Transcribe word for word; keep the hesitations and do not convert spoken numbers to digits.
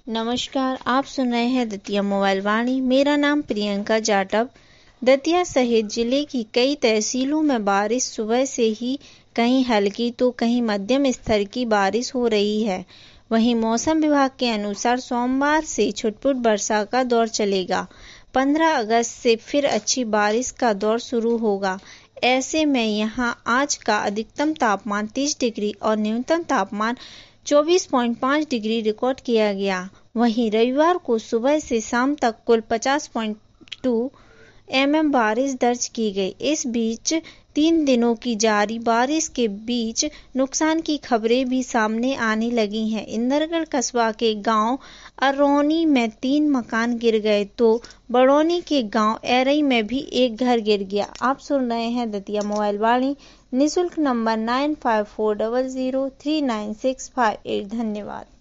नमस्कार, आप सुन रहे हैं दतिया मोबाइल वाणी। मेरा नाम प्रियंका जाटव। दतिया सहित जिले की कई तहसीलों में बारिश सुबह से ही कहीं हल्की तो कहीं मध्यम स्तर की बारिश हो रही है। वहीं मौसम विभाग के अनुसार सोमवार से छुटपुट वर्षा का दौर चलेगा। पंद्रह अगस्त से फिर अच्छी बारिश का दौर शुरू होगा। ऐसे में यहाँ आज का अधिकतम तापमान तीस डिग्री और न्यूनतम तापमान चौबीस पॉइंट पाँच डिग्री रिकॉर्ड किया गया। वहीं रविवार को सुबह से शाम तक कुल पचास पॉइंट दो एमएम बारिश दर्ज की गई। इस बीच तीन दिनों की जारी बारिश के बीच नुकसान की खबरें भी सामने आने लगी हैं। इंदरगढ़ कस्बा के गांव अरौनी में तीन मकान गिर गए तो बड़ौनी के गांव एरई में भी एक घर गिर गया। आप सुन रहे हैं दतिया मोबाइल वाणी। निःशुल्क number nine five four double zero three nine six five eight. धन्यवाद।